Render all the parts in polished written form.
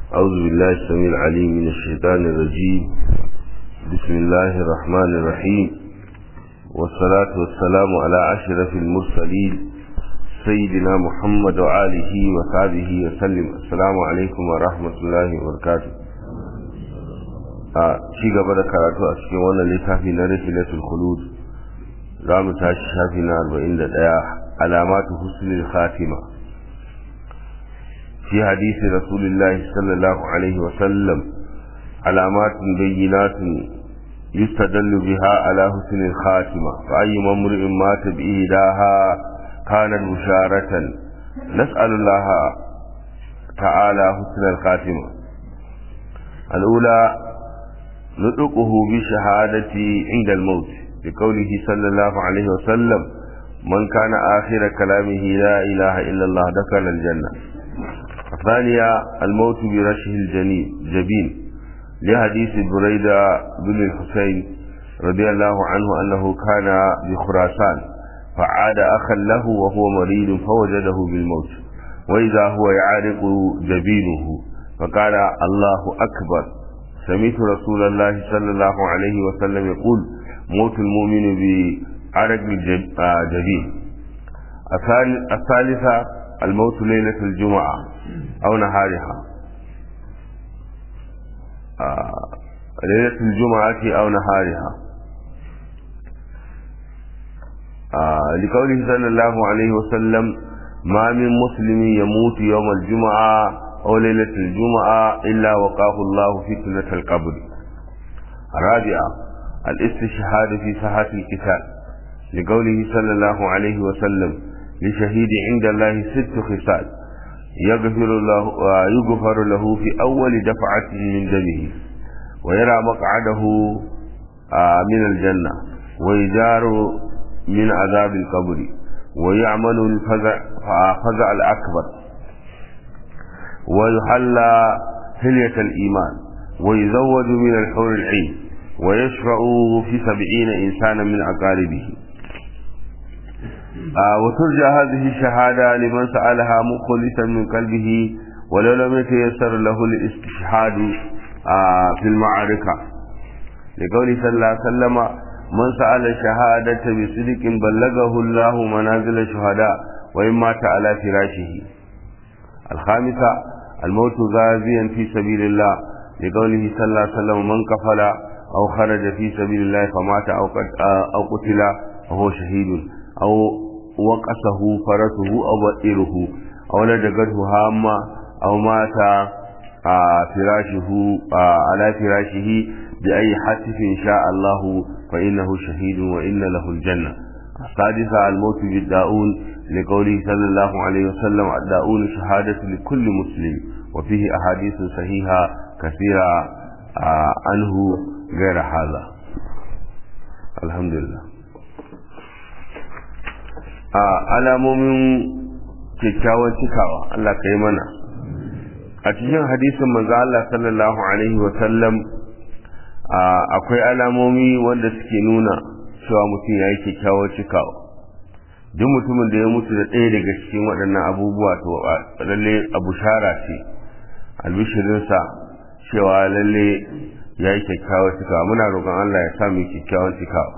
أعوذ بالله السميع العليم من الشيطان الرجيم. بسم الله الرحمن الرحيم، والصلاة والسلام على أشرف المرسلين سيدنا محمد وآله وصحبه وسلم. السلام عليكم ورحمة الله وبركاته. ci gaba da karatu a cikin wannan littafi na Rihlatul Khulud, za mu tashi shafi na 41, alamatu husnul khatima. في حديث رسول الله صلى الله عليه وسلم علامات بينات يستدل بها على حسن الخاتمة، فأي امرئ مات بإهداها كانت بشارة. نسأل الله تعالى حسن الخاتمة. الأولى نطقه بشهادة عند الموت، بقوله صلى الله عليه وسلم: من كان آخر كلامه لا إله إلا الله دخل الجنة. الثانية الموت برشه الجبين، لحديث بريدة بن الحسين رضي الله عنه أنه كان بخراسان فعاد أخا له وهو مريض فوجده بالموت، وإذا هو يعرق جبينه فقال: الله أكبر. سمعت رسول الله صلى الله عليه وسلم يقول: موت المؤمن بعرق الجبين. الثالثة الموت ليلة الجمعة أو نهارها، ليلة الجمعة أو نهارها، لقوله صلى الله عليه وسلم: ما من مسلم يموت يوم الجمعة أو ليلة الجمعة إلا وقاه الله فتنة القبر. الرابعة الاستشهاد في ساحة القتال، لقوله صلى الله عليه وسلم: لشهيد عند الله 6 خصال يغفر له في أول دفعة من دمه، ويرى مقعده من الجنة، ويجار من عذاب القبر، ويعمل الفزع الأكبر، ويحلى حلية الإيمان، ويزوج من الحور العين، ويشفع في 70 إنسانا من أقاربه. وترجى هذه الشهادة لمن سألها مخلصا من قلبه، ولو لم يتيسر له الاستشهاد في المعركة، لقوله صلى الله عليه وسلم: من سأل الشهادة بصدق بلغه الله منازل الشهداء وإن مات على فراشه. الخامسة الموت غازيا في سبيل الله، لقوله صلى الله عليه وسلم: من كفل أو خرج في سبيل الله فمات أو قتل وهو شهيد، أو وقصه فرسه أو بئره، أو لدغته هامة، أو مات على فراشه بأي حتف شاء الله فإنه شهيد وإن له الجنة. السادسة الموت بالداؤون، لقوله صلى الله عليه وسلم: الداؤون شهادة لكل مسلم، وفيه أحاديث صحيحة كثيرة عنه غير هذا. الحمد لله. alamomin kyakkyawan cikawa Allah ka yi mana. A cikin hadisin manzo Allah sallallahu alaihi wa sallam akwai alamomi wanda suke nuna cewa mutum ya yi kyakkyawan cikawa. Duk mutumin da ya mutu da ɗaya daga cikin waɗannan abubuwa to lalle abu shara ce, albishirinsa cewa lalle ya yi kyakkyawan cikawa. Muna roƙon Allah ya sa mu kyakkyawan cikawa.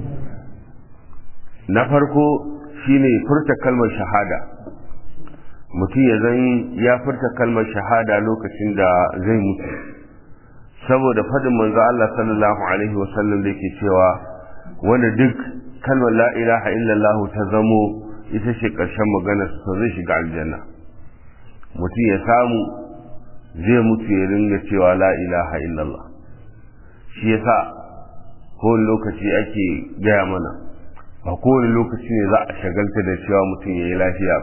Na farko shine furta kalmar shahada. Mutum ya zan ya furta kalmar shahada lokacin da zai mutu, saboda fadin manzo Allah sallallahu alaihi wasallam da yake cewa wanda duk kalmar la ilaha illallah ta zamo ita ce karshen magana sa zai shiga aljanna. Mutum ya samu zai mutu ya ringa cewa la ilaha illallah. Shi yasa kowane lokaci ake gaya mana, ba kowane lokaci ne za a shagalta da cewa mutum ya yi lafiya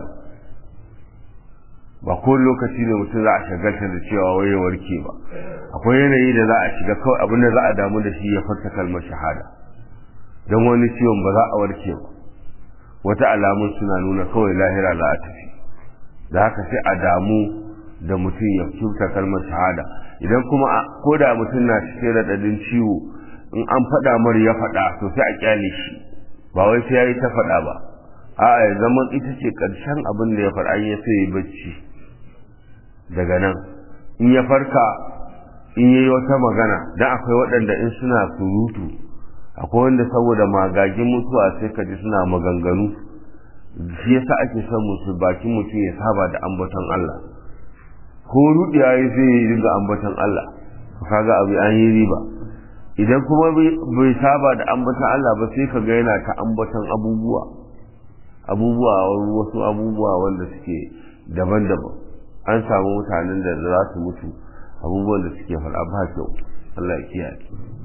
ba kowane lokaci ne mutum za a shagalta da cewa waye warke ba. Akwai yanayi da za a shiga kawai abin da za a damu da shi ya furta kalmar shahada, don wani ciwon ba za a warke ba, wata alamun suna nuna kawai lahira za a tafi. Da haka sai a damu da mutum ya furta kalmar shahada. Idan kuma ko da mutum na cikin raɗaɗin ciwo, in an faɗa mar ya faɗa to sai a kyale shi, ba wai sai yayi ta faɗa ba, a'a ya zama ita ce ƙarshen abin da ya faɗa, ya sai bacci daga nan in ya farka in yayi wata magana dan akwai waɗanda in suna surutu akwai wanda saboda magagin mutuwa sai ka ji suna maganganu shi yasa ake son musu bakin mutum ya saba da ambaton Allah ko rudiya yayi sai ya dinga ambaton Allah kaga abu an yi riba idan kuma bai saba da ambaton Allah ba sai kaga yana ta ambaton abubuwa wasu abubuwa wanda suke daban-daban an samu mutanen da za su mutu abubuwan da suke faɗa ba kyau Allah ya kiyaye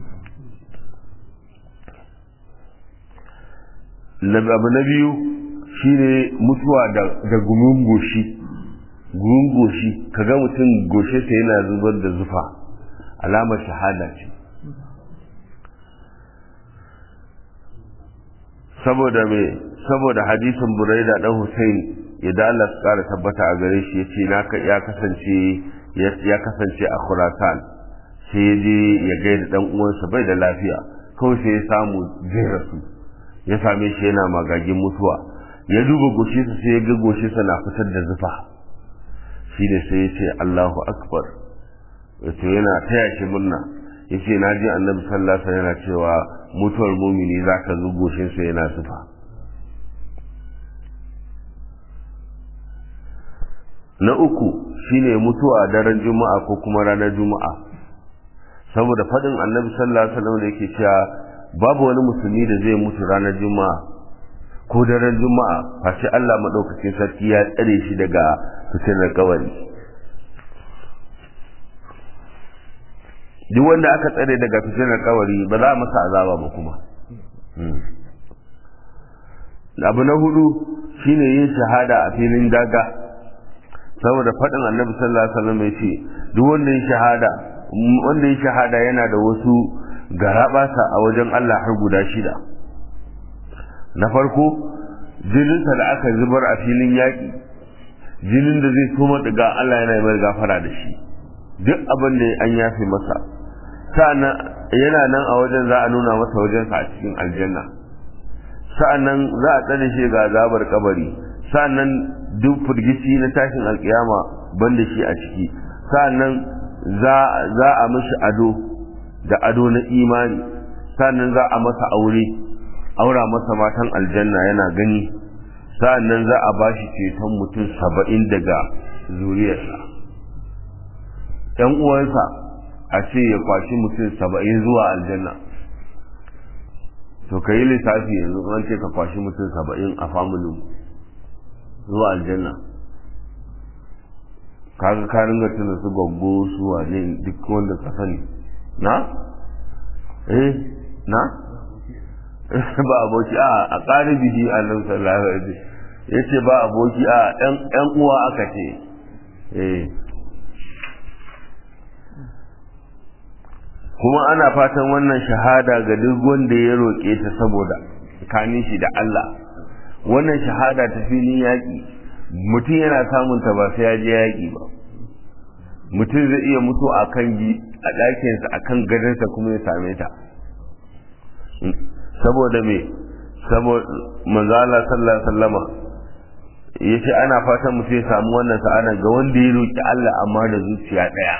abu na biyu shine mutuwa da gumin goshi kaga mutum goshe sa yana zubar da zufa alamar shahada ce saboda hadisin Buraida dan Hussein yadda Allah ya kara tabbata a gare shi yace ya kasance a Khurasan sai yaje ya gaida dan uwansa bai da lafiya kawai sai ya samu jira su ya same shi yana magagin mutuwa ya duba goshinsa sai ya ga goshinsa na fitar da zufa shi ne sai ya ce Allahu akbar yace yana taya shi murna yace naji Annabi sallallahu alaihi wasallam yana cewa mutuwar mumini zaka zo goshinsa yana zufa na uku shine mutuwa daren juma'a ko kuma ranar juma'a saboda fadin Annabi sallallahu alaihi wasallam da yake cewa babu wani musulmi da zai mutu ranar juma'a ko daren juma'a face Allah madaukakin sarki ya tsare shi daga fitinar kawari duk wanda aka tsare daga fitinar kawari ba za a masa azaba ba kuma abu na hudu shine yin shahada a filin daga saboda faɗin Annabi sallallahu alaihi wasallam yace duk wanda ya shahada yana da wasu garabasa a wajen Allah har guda 6 na farko jininsa da aka zubar a filin yaƙi jinin da zai soma daga Allah yana mai gafara da shi duk abin da an yafe masa sa'annan yana nan a wajen za a nuna masa wajensa a cikin aljanna sa'annan za a tsare shi ga azabar kabari sa'annan duk firgici na tashin alkiyama banda shi a ciki sa'annan za a mishi ado da ado na imani sa'annan za a masa aura masa matan aljanna yana gani sa'annan za a bashi ceton mutum 70 daga zuriyarsa ɗan uwansa a ce ya kwashi mutum 70 zuwa aljanna to ka yi lissafi yanzu an ce ka kwashi mutum 70 a familin zuwa aljanna kaga ka ringa tuna su gaggo su wane duk wanda ka sani na ba aboki a ƙaribi shi a nan sallallahu alaihi ya ce ba aboki a ɗan uwa aka ce kuma ana fatan wannan shahada ga duk wanda ya roƙe ta saboda tsakanin shi da Allah wannan shahada ta filin yaƙi mutum yana samun ta ba sai ya je yaƙi ba mutum zai iya mutu a ɗakinsa a kan gadonsa kuma ya same ta saboda me saboda manzala sallallahu alaihi wasallama yace ana fatan mutum ya samu wannan sa'ada ga wanda ya roki Allah amma da zuciya daya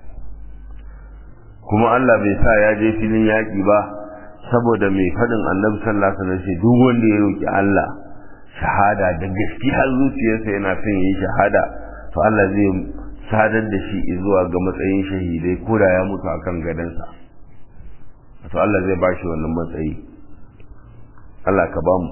kuma Allah bai sa ya je filin yaki ba saboda mai fadin Annabi sallallahu alaihi wasallam duk wanda ya roki Allah shahada da gaskiya zuciyarsa yana son yi shahada to Allah zai sadar da shi zuwa ga matsayin shahidai ko da ya mutu akan gadansa to Allah zai bashi wannan matsayi Allah ka ba mu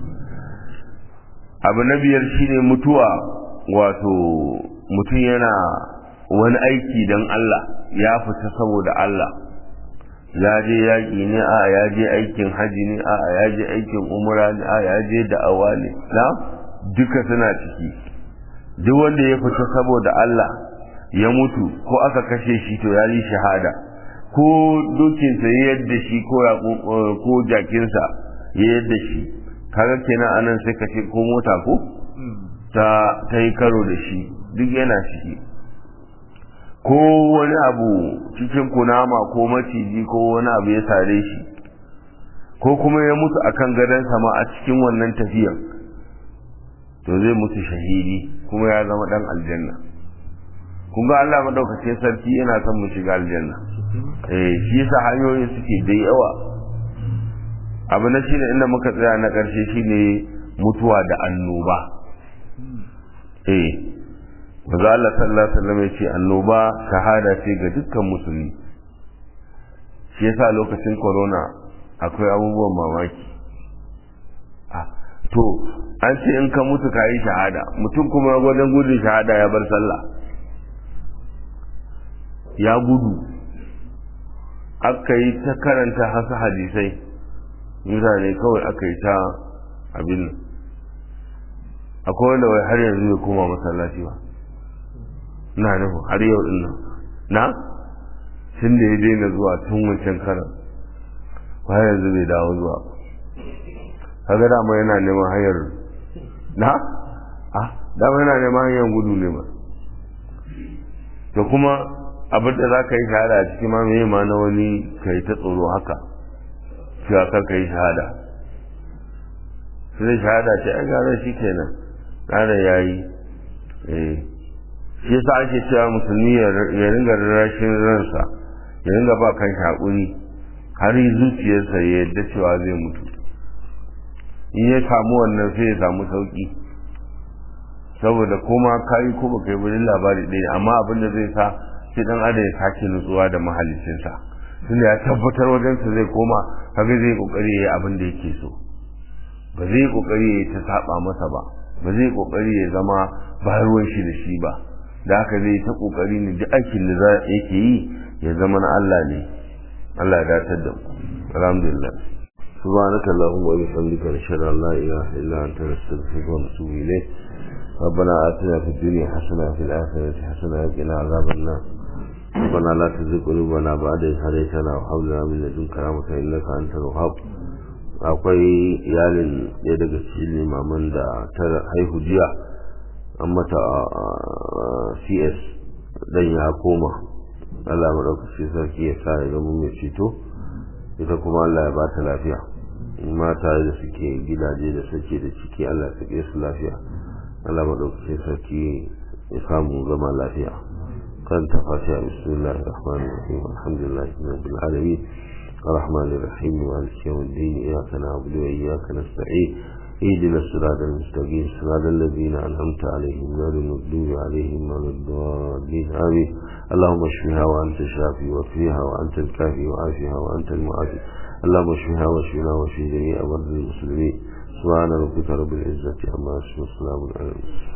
abu na biyar shine mutuwa wato mutum yana wani aiki don Allah ya fita saboda Allah ya je yaƙi ne a ya je aikin haji ne a ya je aikin umra ne a ya je da'awa ne na duka suna ciki duk wanda ya fita saboda Allah ya mutu ko aka kashe shi to ya yi shahada ko dokinsa ya yadda shi ko jakinsa ya yadda shi kaga kenan anan sai ka ce ko mota ko ta yi karo da shi duk yana ciki ko wani abu cikin kunama ko maciji ko wani abu ya sare shi ko kuma ya mutu akan gadon sama a cikin wannan tafiyar to zai mutu shahidi kuma ya zama dan aljanna kun ga Allah madaukakin sarki yana son mu shiga aljanna shi yasa hanyoyin suke da yawa. abu na shine inda muka tsaya na karshe shine mutuwa da annoba. maza Allah sallallahu alaihi wasallam ya ce annoba shahada ce ga dukkan musulmi. shi yasa lokacin corona akwai abubuwan mamaki. to an ce in ka mutu ka yi shahada, mutum kuma wajen gudun shahada ya bar sallah ya gudu. aka yi ta karanta hasu hadisai, mutane kawai aka yi ta abin nan. akwai wanda wai har yanzu bai koma masallaci ba, na nufin har yau din nan na tun da ya daina zuwa tun wancan karan har yanzu bai dawo zuwa. kaga dama yana neman hanyar na dama yana neman hanyar gudu ne ba. to kuma abin da za ka yi shahada a cikin ma mai ma na wani ka yi ta tsoro haka cewa kar ka yi shahada. sai shahada ce ai gara shi kenan, gara ya yi. shi yasa ake cewa musulmi ya ringa rashin ransa, ya ringa ba kan haƙuri har zuciyarsa ya yadda cewa zai mutu. in ya samu wannan sai ya samu sauki, saboda koma kayi ko baka yi wani labari ɗaya, amma abin da zai sa sai dan adam ya sake nutsuwa da mahaliccinsa, tunda ya tabbatar wajensa zai koma, kaga zai kokari yayi abin da yake so, ba zai kokari ya ta saba masa ba, ba zai kokari ya zama bayarwan shi da shi ba. da haka zai ta kokari ne duk aikin da za yake yi ya zama na Allah ne. Allah ya dace da mu. alhamdulillah. سبحانك اللهم وبحمدك نشهد ان لا اله الا انت نستغفرك ونتوب اليك. ربنا آتنا في الدنيا حسنة وفي الآخرة حسنة وقنا عذاب النار. ربنا لا تزغ قلوبنا بعد إذ هديتنا وهب لنا من لدنك رحمة إنك أنت الوهاب. akwai iyalin ɗaya daga cikin limaman da ta haihu jiya an mata CS dan ya koma. Allah madaukakin sarki ya sa ya zama mai ceto, ita kuma Allah ya bata lafiya. mata da suke gidaje da suke da ciki Allah ya sake su lafiya. Allah madaukakin sarki ya samu zama lafiya. kan ta fatiha bismillahir rahmanir rahim alhamdulillahi rabbil alamin arrahmanir rahim maliki yawmiddin iyyaka na'budu wa iyyaka nasta'in اهدنا الصراط المستقيم صراط الذين أنعمت عليهم غير المغضوب عليهم ولا الضالين آمين. اللهم اشفها وأنت الشافي واشفها وأنت الكافي وعافها وأنت المعافي. اللهم اشفها واشفنا واشف جميع مرضى المسلمين. سبحان ربك رب العزة عما يصفون وسلام على المرسلين.